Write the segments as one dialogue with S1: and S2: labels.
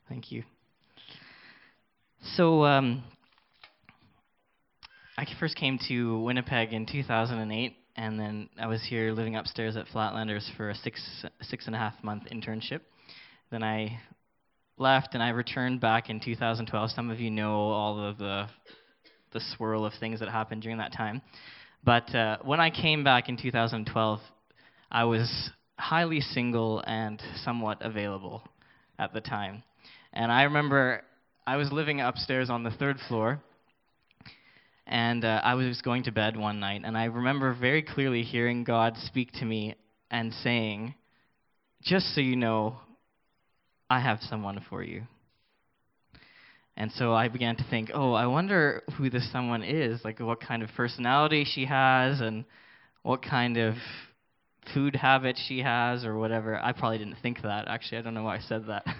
S1: Thank you. So, I first came to Winnipeg in 2008, and then I was here living upstairs at Flatlanders for a six and a half month internship. Then I left, and I returned back in 2012. Some of you know all of the swirl of things that happened during that time. But when I came back in 2012, I was highly single and somewhat available at the time. And I remember I was living upstairs on the third floor, and I was going to bed one night, and I remember very clearly hearing God speak to me and saying, "Just so you know, I have someone for you." And so I began to think, oh, I wonder who this someone is, like what kind of personality she has and what kind of food habits she has or whatever. I probably didn't think that. Actually, I don't know why I said that.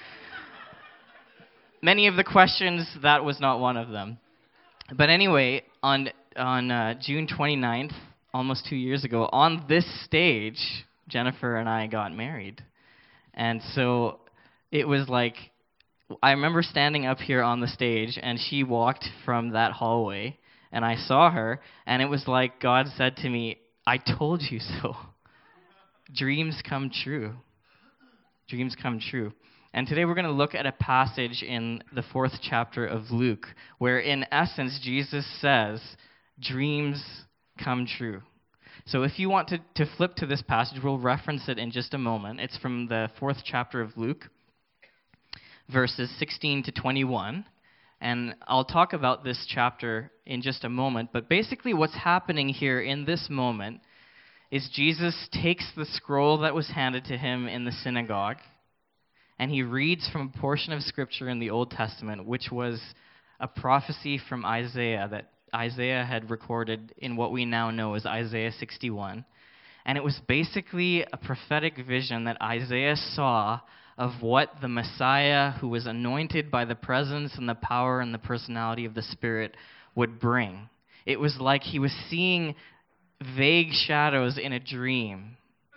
S1: Many of the questions, that was not one of them. But anyway, on June 29th, almost 2 years ago, on this stage, Jennifer and I got married. And so it was like, I remember standing up here on the stage, and she walked from that hallway, and I saw her, and it was like God said to me, "I told you so." Dreams come true. Dreams come true. And today we're going to look at a passage in the 4th chapter of Luke, where in essence Jesus says, dreams come true. So if you want to flip to this passage, we'll reference it in just a moment. It's from the 4th chapter of Luke, verses 16 to 21. And I'll talk about this chapter in just a moment. But basically what's happening here in this moment is Jesus takes the scroll that was handed to him in the synagogue, and he reads from a portion of Scripture in the Old Testament, which was a prophecy from Isaiah that Isaiah had recorded in what we now know as Isaiah 61. And it was basically a prophetic vision that Isaiah saw of what the Messiah, who was anointed by the presence and the power and the personality of the Spirit, would bring. It was like he was seeing vague shadows in a dream.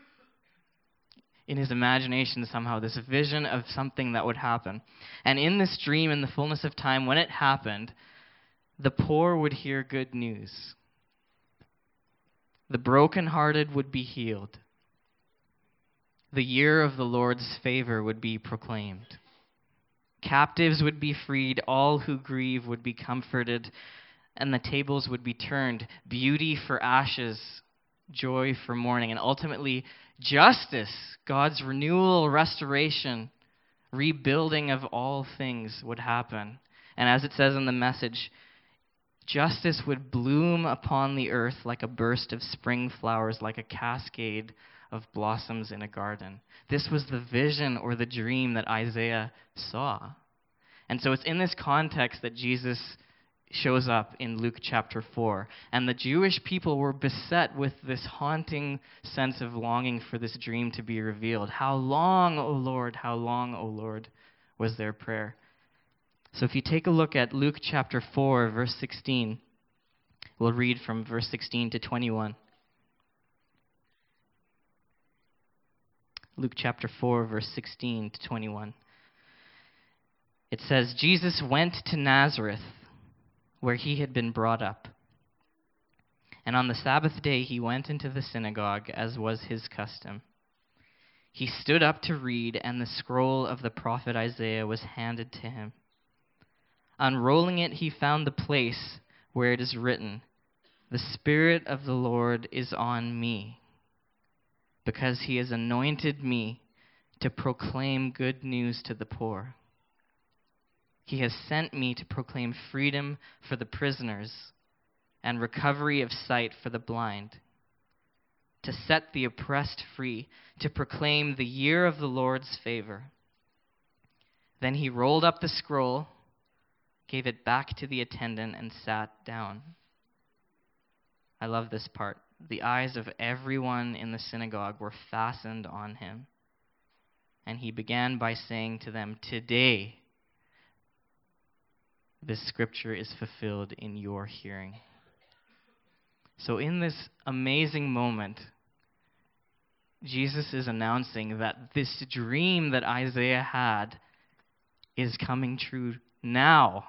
S1: In his imagination, somehow, this vision of something that would happen. And in this dream, in the fullness of time, when it happened, the poor would hear good news. The brokenhearted would be healed. The year of the Lord's favor would be proclaimed. Captives would be freed, all who grieve would be comforted, and the tables would be turned. Beauty for ashes, joy for mourning, and ultimately justice, God's renewal, restoration, rebuilding of all things would happen. And as it says in the message, justice would bloom upon the earth like a burst of spring flowers, like a cascade of blossoms in a garden. This was the vision or the dream that Isaiah saw. And so it's in this context that Jesus shows up in Luke chapter 4. And the Jewish people were beset with this haunting sense of longing for this dream to be revealed. How long, O Lord, how long, O Lord, was their prayer. So if you take a look at Luke chapter 4, verse 16, we'll read from verse 16 to 21. Luke chapter 4, verse 16 to 21. It says, Jesus went to Nazareth, where he had been brought up. And on the Sabbath day he went into the synagogue, as was his custom. He stood up to read, and the scroll of the prophet Isaiah was handed to him. Unrolling it, he found the place where it is written, "The Spirit of the Lord is on me, because he has anointed me to proclaim good news to the poor. He has sent me to proclaim freedom for the prisoners and recovery of sight for the blind, to set the oppressed free, to proclaim the year of the Lord's favor." Then he rolled up the scroll, gave it back to the attendant, and sat down. I love this part. The eyes of everyone in the synagogue were fastened on him. And he began by saying to them, "Today, this scripture is fulfilled in your hearing." So in this amazing moment, Jesus is announcing that this dream that Isaiah had is coming true now.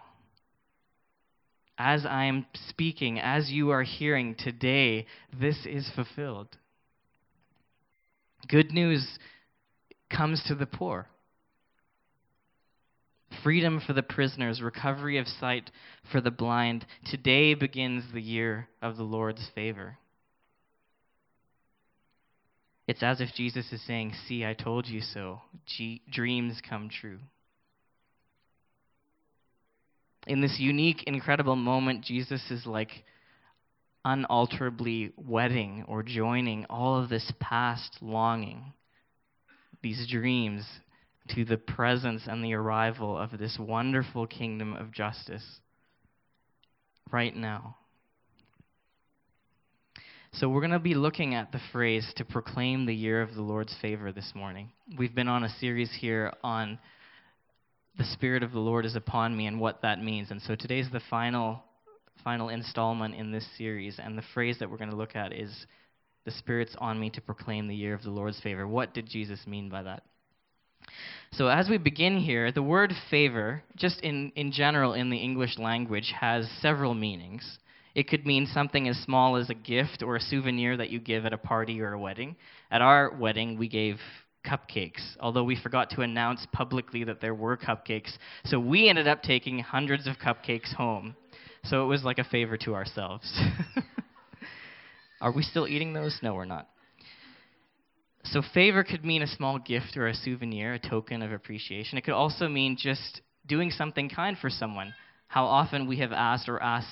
S1: As I am speaking, as you are hearing today, this is fulfilled. Good news comes to the poor. Freedom for the prisoners, recovery of sight for the blind. Today begins the year of the Lord's favor. It's as if Jesus is saying, "See, I told you so." Dreams come true. In this unique, incredible moment, Jesus is like unalterably wedding or joining all of this past longing, these dreams, to the presence and the arrival of this wonderful kingdom of justice right now. So we're going to be looking at the phrase to proclaim the year of the Lord's favor this morning. We've been on a series here on the Spirit of the Lord is upon me and what that means. And so today's the final installment in this series. And the phrase that we're going to look at is, the Spirit's on me to proclaim the year of the Lord's favor. What did Jesus mean by that? So as we begin here, the word favor, just in general in the English language, has several meanings. It could mean something as small as a gift or a souvenir that you give at a party or a wedding. At our wedding, we gave cupcakes, although we forgot to announce publicly that there were cupcakes. So we ended up taking hundreds of cupcakes home. So it was like a favor to ourselves. Are we still eating those? No, we're not. So favor could mean a small gift or a souvenir, a token of appreciation. It could also mean just doing something kind for someone. How often we have asked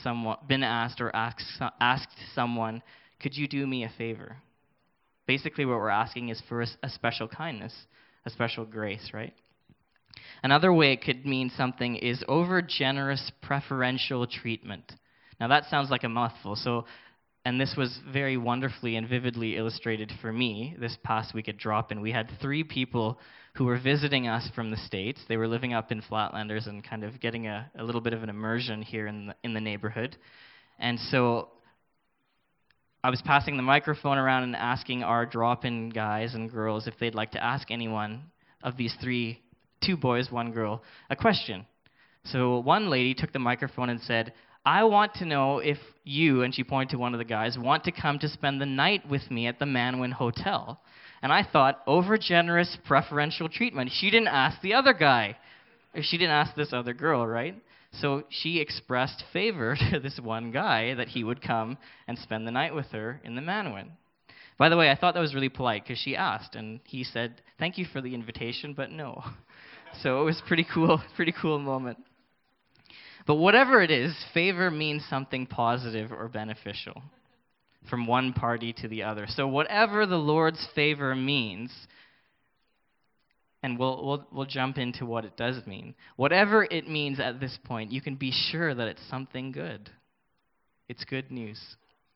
S1: someone, "Could you do me a favor?" Basically what we're asking is for a special kindness, a special grace, right? Another way it could mean something is over-generous preferential treatment. Now that sounds like a mouthful, and this was very wonderfully and vividly illustrated for me this past week at Drop-In. We had 3 people who were visiting us from the States. They were living up in Flatlanders and kind of getting a little bit of an immersion here in the neighborhood. And so I was passing the microphone around and asking our Drop-In guys and girls if they'd like to ask anyone of these 2 boys, 1 girl, a question. So one lady took the microphone and said, "I want to know if you," and she pointed to one of the guys, "want to come to spend the night with me at the Manwin Hotel." And I thought, over-generous preferential treatment. She didn't ask the other guy. She didn't ask this other girl, right? So she expressed favor to this one guy that he would come and spend the night with her in the Manwin. By the way, I thought that was really polite because she asked, and he said, "Thank you for the invitation, but no." So it was pretty cool moment. But whatever it is, favor means something positive or beneficial from one party to the other. So whatever the Lord's favor means, and we'll jump into what it does mean. Whatever it means at this point, you can be sure that it's something good. It's good news.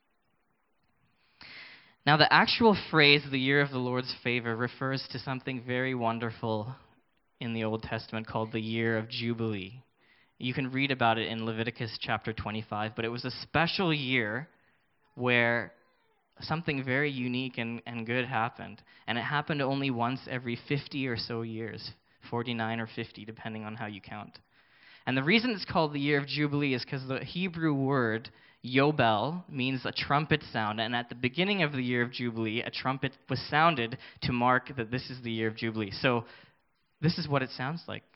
S1: Now, the actual phrase, the year of the Lord's favor, refers to something very wonderful in the Old Testament called the year of Jubilee. You can read about it in Leviticus chapter 25, but it was a special year where something very unique and good happened. And it happened only once every 50 or so years, 49 or 50, depending on how you count. And the reason it's called the year of Jubilee is because the Hebrew word Yobel means a trumpet sound. And at the beginning of the year of Jubilee, a trumpet was sounded to mark that this is the year of Jubilee. So this is what it sounds like.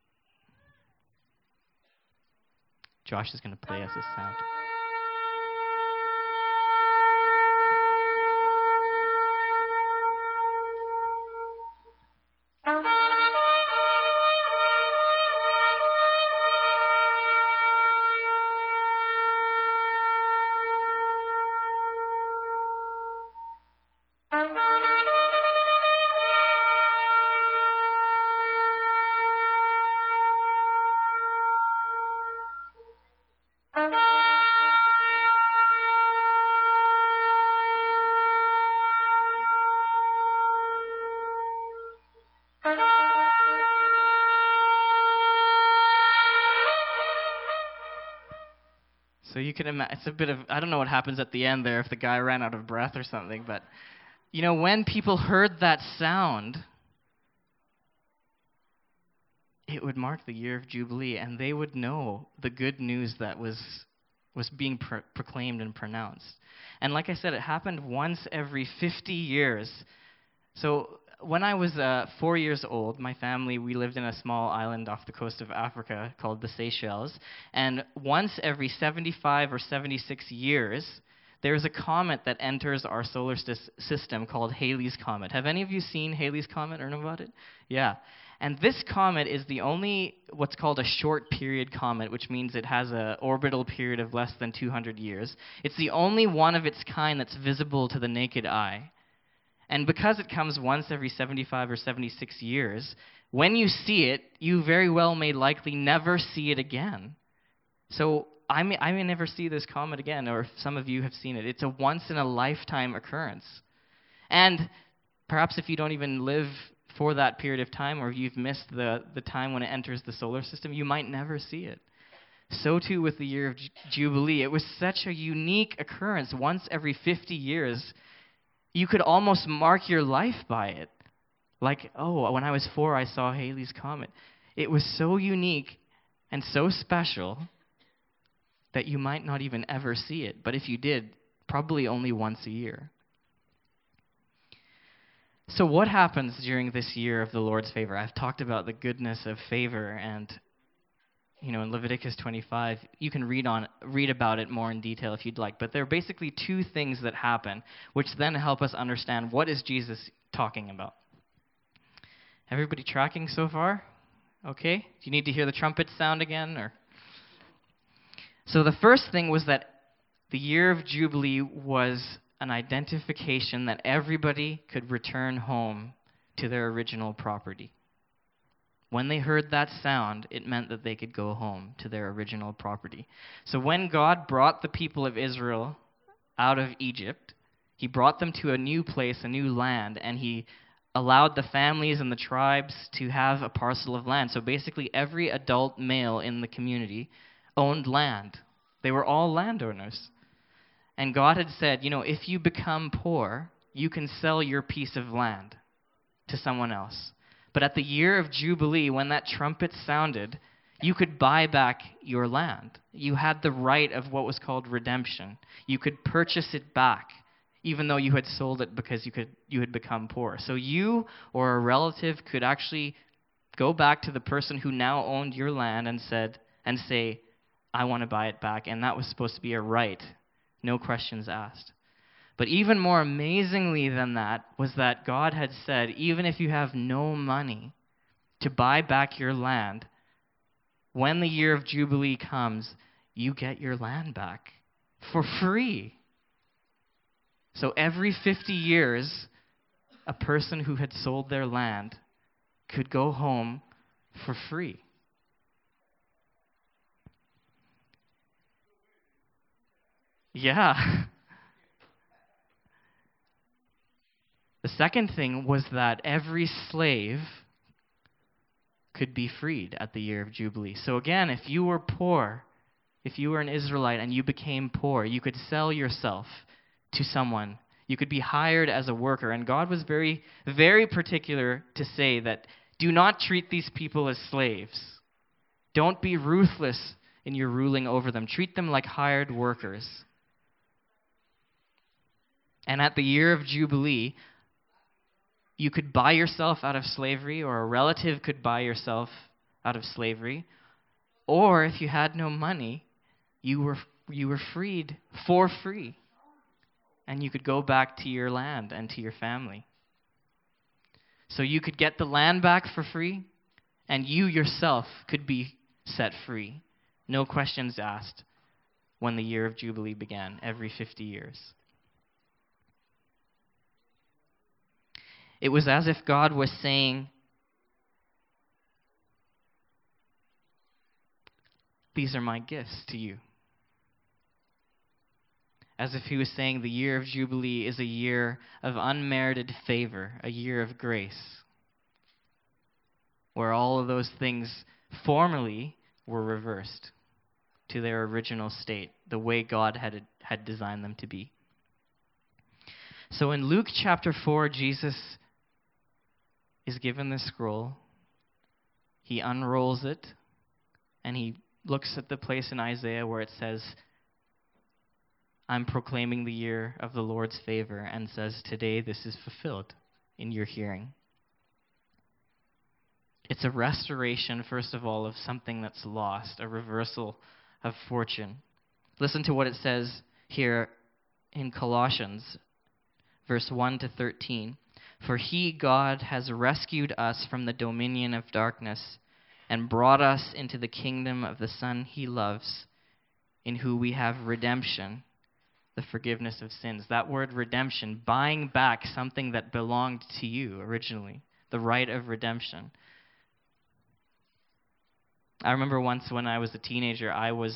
S1: Josh is going to play us this sound. So you can imagine, it's a bit of, I don't know what happens at the end there if the guy ran out of breath or something, but, you know, when people heard that sound, it would mark the year of Jubilee, and they would know the good news that was being proclaimed and pronounced. And like I said, it happened once every 50 years. So when I was 4 years old, my family, we lived in a small island off the coast of Africa called the Seychelles. And once every 75 or 76 years, there's a comet that enters our solar system called Halley's Comet. Have any of you seen Halley's Comet or know about it? Yeah. And this comet is the only what's called a short period comet, which means it has an orbital period of less than 200 years. It's the only one of its kind that's visible to the naked eye. And because it comes once every 75 or 76 years, when you see it, you very well may likely never see it again. So I may never see this comet again, or some of you have seen it. It's a once-in-a-lifetime occurrence. And perhaps if you don't even live for that period of time, or if you've missed the time when it enters the solar system, you might never see it. So too with the year of Jubilee. It was such a unique occurrence. Once every 50 years, you could almost mark your life by it. Like, oh, when I was 4, I saw Halley's Comet. It was so unique and so special that you might not even ever see it. But if you did, probably only once a year. So what happens during this year of the Lord's favor? I've talked about the goodness of favor, and in Leviticus 25, you can read about it more in detail if you'd like. But there are basically 2 things that happen, which then help us understand what is Jesus talking about. Everybody tracking so far? Okay. Do you need to hear the trumpet sound again, or? So the first thing was that the year of Jubilee was an identification that everybody could return home to their original property. When they heard that sound, it meant that they could go home to their original property. So when God brought the people of Israel out of Egypt, he brought them to a new place, a new land, and he allowed the families and the tribes to have a parcel of land. So basically every adult male in the community owned land. They were all landowners. And God had said, if you become poor, you can sell your piece of land to someone else. But at the year of Jubilee, when that trumpet sounded, you could buy back your land. You had the right of what was called redemption. You could purchase it back, even though you had sold it because you had become poor. So you or a relative could actually go back to the person who now owned your land and say, I want to buy it back. And that was supposed to be a right. No questions asked. But even more amazingly than that was that God had said, even if you have no money to buy back your land, when the year of Jubilee comes, you get your land back for free. So every 50 years, a person who had sold their land could go home for free. Yeah. The second thing was that every slave could be freed at the year of Jubilee. So again, if you were poor, if you were an Israelite and you became poor, you could sell yourself to someone. You could be hired as a worker. And God was very, very particular to say that do not treat these people as slaves. Don't be ruthless in your ruling over them. Treat them like hired workers. And at the year of Jubilee, you could buy yourself out of slavery, or a relative could buy yourself out of slavery. Or if you had no money, you were freed for free. And you could go back to your land and to your family. So you could get the land back for free, and you yourself could be set free. No questions asked when the year of Jubilee began, every 50 years. It was as if God was saying, these are my gifts to you. As if he was saying the year of Jubilee is a year of unmerited favor, a year of grace, where all of those things formerly were reversed to their original state, the way God had designed them to be. So in Luke chapter 4, Jesus is given the scroll. he unrolls it, and he looks at the place in Isaiah where it says, I'm proclaiming the year of the Lord's favor, and says, today this is fulfilled in your hearing. It's a restoration, first of all, of something that's lost, a reversal of fortune. Listen to what it says here in Colossians, verse 1 to 13. For he, God, has rescued us from the dominion of darkness and brought us into the kingdom of the Son he loves, in whom we have redemption, the forgiveness of sins. That word redemption, buying back something that belonged to you originally, the right of redemption. I remember once when I was a teenager, I was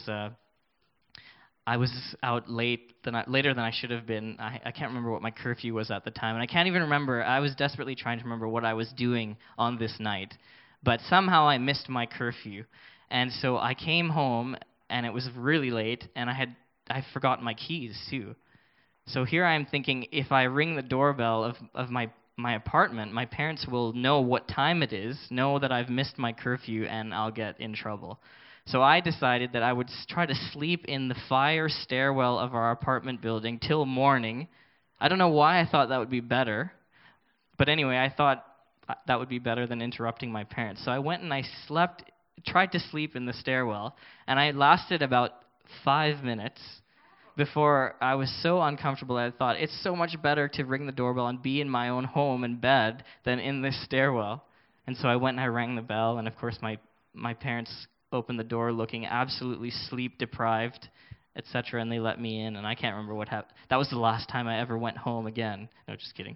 S1: out later than I should have been. I can't remember what my curfew was at the time, and I can't even remember. I was desperately trying to remember what I was doing on this night, but somehow I missed my curfew, and so I came home, and it was really late, and I forgot my keys too. So here I am thinking, if I ring the doorbell of my apartment, my parents will know what time it is, know that I've missed my curfew, and I'll get in trouble. So I decided that I would try to sleep in the fire stairwell of our apartment building till morning. I don't know why I thought that would be better, but anyway, I thought that would be better than interrupting my parents. So I went and I tried to sleep in the stairwell, and I lasted about 5 minutes before I was so uncomfortable that I thought, it's so much better to ring the doorbell and be in my own home and bed than in this stairwell. And so I went and I rang the bell, and of course my parents opened the door looking absolutely sleep-deprived, etc., and they let me in, and I can't remember what happened. That was the last time I ever went home again. No, just kidding.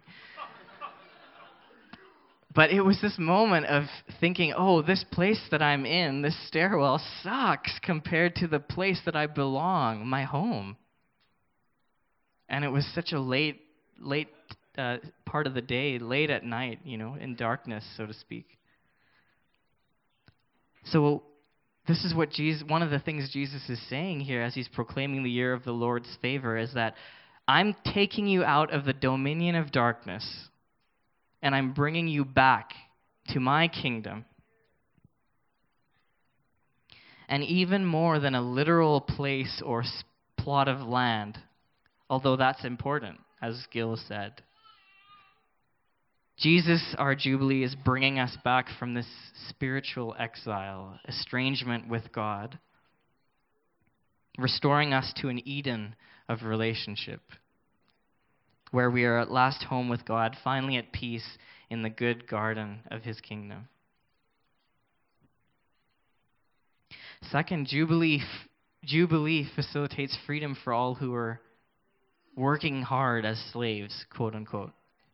S1: But it was this moment of thinking, oh, this place that I'm in, this stairwell, sucks compared to the place that I belong, my home. And it was such a late part of the day, late at night, in darkness, so to speak. So this is what one of the things Jesus is saying here as he's proclaiming the year of the Lord's favor is that I'm taking you out of the dominion of darkness, and I'm bringing you back to my kingdom. And even more than a literal place or plot of land, although that's important, as Gil said, Jesus, our Jubilee, is bringing us back from this spiritual exile, estrangement with God, restoring us to an Eden of relationship, where we are at last home with God, finally at peace in the good garden of his kingdom. Second, Jubilee facilitates freedom for all who are working hard as slaves, quote unquote.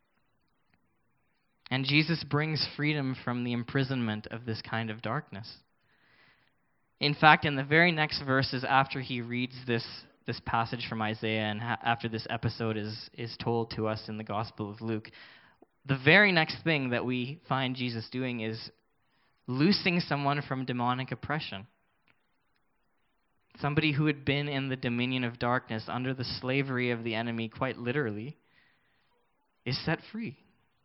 S1: And Jesus brings freedom from the imprisonment of this kind of darkness. In fact, in the very next verses after he reads this passage from Isaiah and after this episode is told to us in the Gospel of Luke, the very next thing that we find Jesus doing is loosing someone from demonic oppression. Somebody who had been in the dominion of darkness under the slavery of the enemy, quite literally, is set free.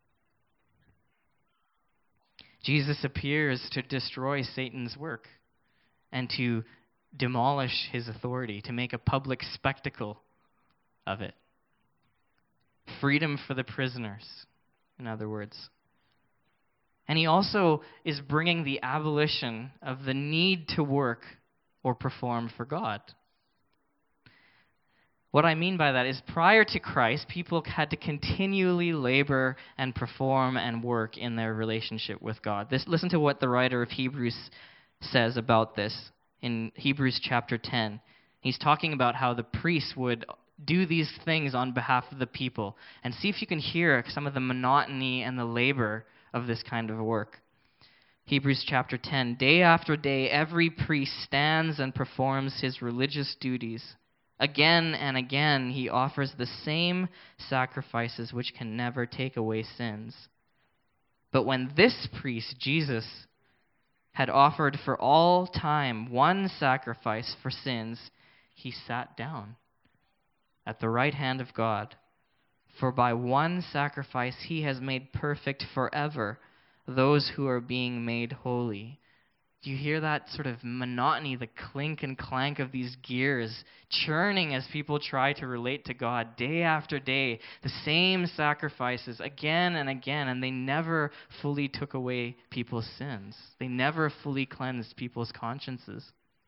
S1: Jesus appears to destroy Satan's work and to demolish his authority, to make a public spectacle of it. Freedom for the prisoners, in other words. And he also is bringing the abolition of the need to work or perform for God. What I mean by that is prior to Christ, people had to continually labor and perform and work in their relationship with God. Listen to what the writer of Hebrews says about this in Hebrews chapter 10. He's talking about how the priests would do these things on behalf of the people. And see if you can hear some of the monotony and the labor of this kind of work. Hebrews chapter 10, day after day, every priest stands and performs his religious duties. Again and again, he offers the same sacrifices which can never take away sins. But when this priest, Jesus, had offered for all time one sacrifice for sins, he sat down at the right hand of God. For by one sacrifice he has made perfect forever those who are being made holy Do you hear that sort of monotony, the clink and clank of these gears churning as people try to relate to God day after day? The same sacrifices again and again, and they never fully took away people's sins. They never fully cleansed people's consciences.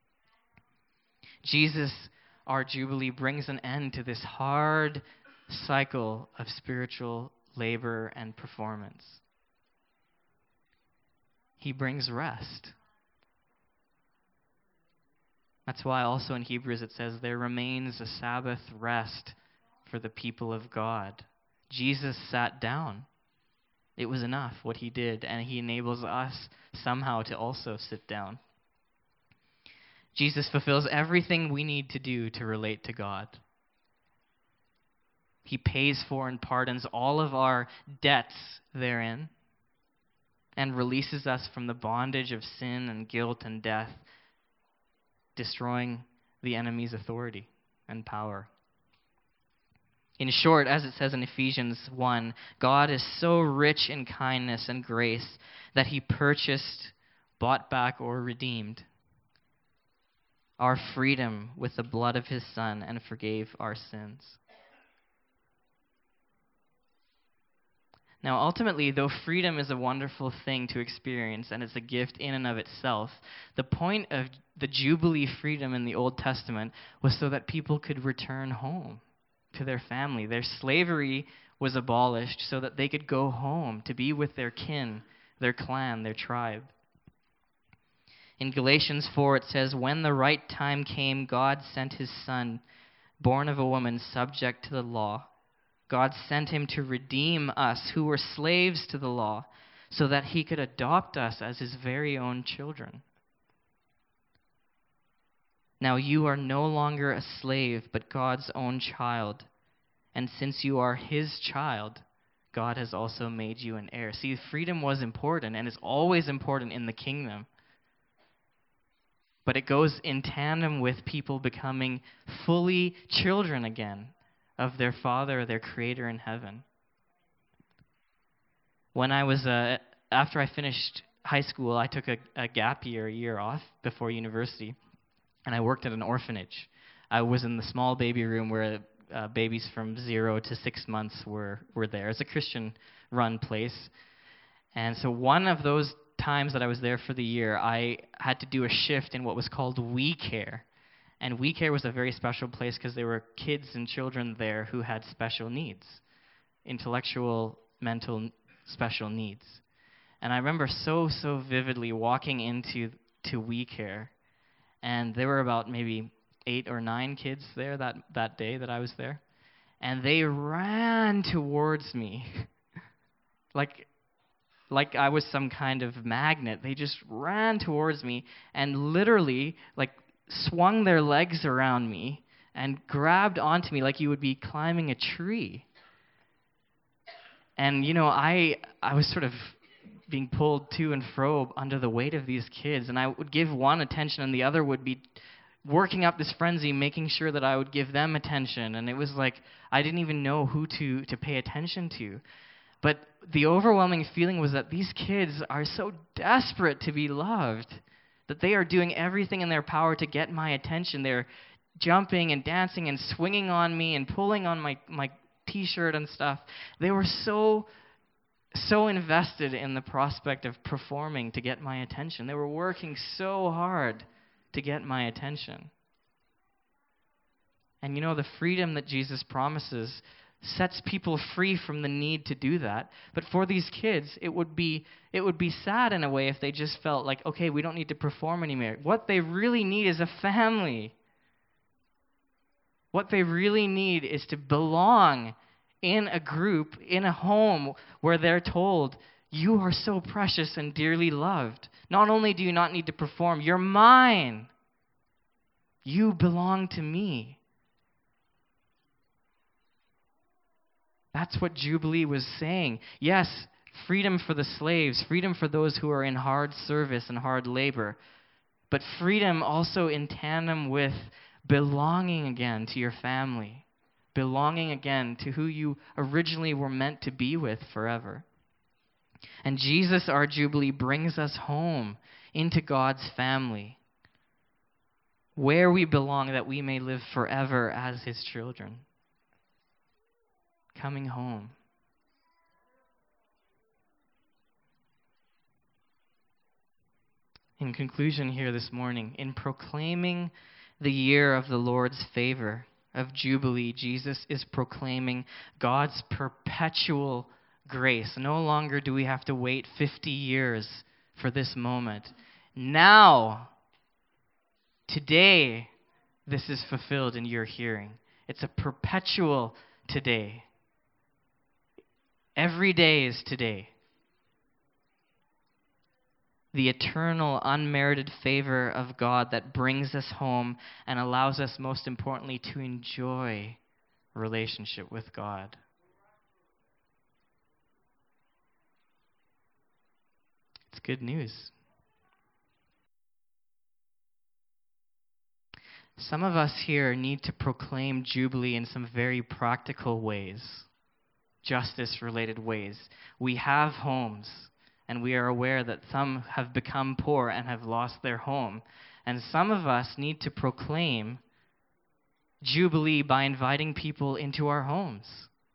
S1: Jesus, our Jubilee, brings an end to this hard cycle of spiritual labor and performance. He brings rest. That's why also in Hebrews it says, there remains a Sabbath rest for the people of God. Jesus sat down. It was enough what he did, and he enables us somehow to also sit down. Jesus fulfills everything we need to do to relate to God. He pays for and pardons all of our debts therein and releases us from the bondage of sin and guilt and death, destroying the enemy's authority and power. In short, as it says in Ephesians 1, God is so rich in kindness and grace that he purchased, bought back, or redeemed our freedom with the blood of his Son and forgave our sins. Now, ultimately, though freedom is a wonderful thing to experience and it's a gift in and of itself, the point of the Jubilee freedom in the Old Testament was so that people could return home to their family. Their slavery was abolished so that they could go home to be with their kin, their clan, their tribe. In Galatians 4, it says, when the right time came, God sent his Son, born of a woman, subject to the law. God sent him to redeem us who were slaves to the law so that he could adopt us as his very own children. Now you are no longer a slave, but God's own child. And since you are his child, God has also made you an heir. See, freedom was important and is always important in the kingdom. But it goes in tandem with people becoming fully children again of their Father, their Creator in heaven. When I was, after I finished high school, I took a gap year, a year off before university, and I worked at an orphanage. I was in the small baby room where babies from 0 to 6 months were there. It's a Christian-run place. And so one of those times that I was there for the year, I had to do a shift in what was called We Care. And We Care was a very special place because there were kids and children there who had special needs, intellectual, mental, special needs. And I remember so vividly walking into We Care, and there were about maybe 8 or 9 kids there that day that I was there, and they ran towards me like I was some kind of magnet. They just ran towards me and literally swung their legs around me and grabbed onto me like you would be climbing a tree. And, I was sort of being pulled to and fro under the weight of these kids, and I would give one attention and the other would be working up this frenzy, making sure that I would give them attention. And it was like I didn't even know who to pay attention to. But the overwhelming feeling was that these kids are so desperate to be loved that they are doing everything in their power to get my attention. They're jumping and dancing and swinging on me and pulling on my T-shirt and stuff. They were so invested in the prospect of performing to get my attention. They were working so hard to get my attention. And the freedom that Jesus promises sets people free from the need to do that. But for these kids, it would be sad in a way if they just felt like, okay, we don't need to perform anymore. What they really need is a family. What they really need is to belong in a group, in a home where they're told, you are so precious and dearly loved. Not only do you not need to perform, you're mine. You belong to me. That's what Jubilee was saying. Yes, freedom for the slaves, freedom for those who are in hard service and hard labor, but freedom also in tandem with belonging again to your family, belonging again to who you originally were meant to be with forever. And Jesus, our Jubilee, brings us home into God's family, where we belong, that we may live forever as his children. Coming home. In conclusion here this morning, in proclaiming the year of the Lord's favor, of Jubilee, Jesus is proclaiming God's perpetual grace. No longer do we have to wait 50 years for this moment. Now, today, this is fulfilled in your hearing. It's a perpetual today. Every day is today. The eternal, unmerited favor of God that brings us home and allows us, most importantly, to enjoy relationship with God. It's good news. Some of us here need to proclaim Jubilee in some very practical ways, justice-related ways. We have homes. And we are aware that some have become poor and have lost their home. And some of us need to proclaim Jubilee by inviting people into our homes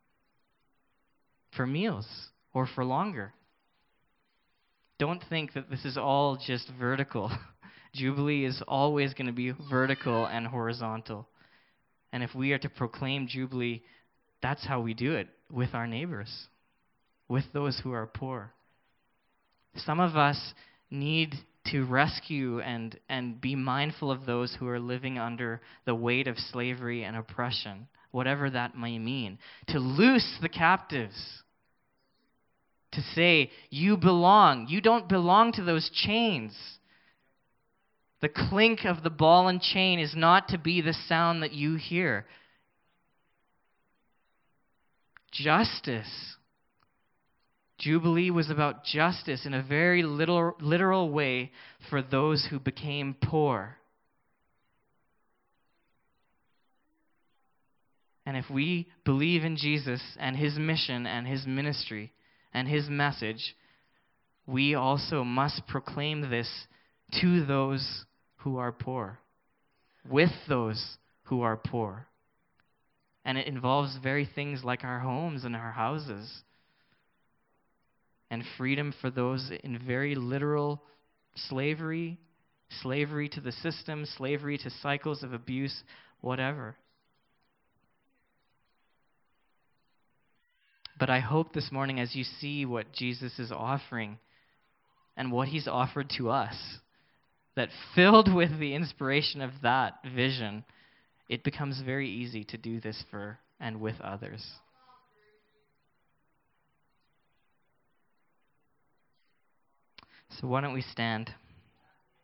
S1: for meals or for longer. Don't think that this is all just vertical. Jubilee is always going to be vertical and horizontal. And if we are to proclaim Jubilee, that's how we do it, with our neighbors, with those who are poor. Some of us need to rescue and be mindful of those who are living under the weight of slavery and oppression, whatever that may mean. To loose the captives. To say, you belong. You don't belong to those chains. The clink of the ball and chain is not to be the sound that you hear. Justice. Jubilee was about justice in a very literal way for those who became poor. And if we believe in Jesus and his mission and his ministry and his message, we also must proclaim this to those who are poor, with those who are poor. And it involves very things like our homes and our houses. And freedom for those in very literal slavery to the system, slavery to cycles of abuse, whatever. But I hope this morning, as you see what Jesus is offering and what he's offered to us, that filled with the inspiration of that vision, it becomes very easy to do this for and with others. So why don't we stand?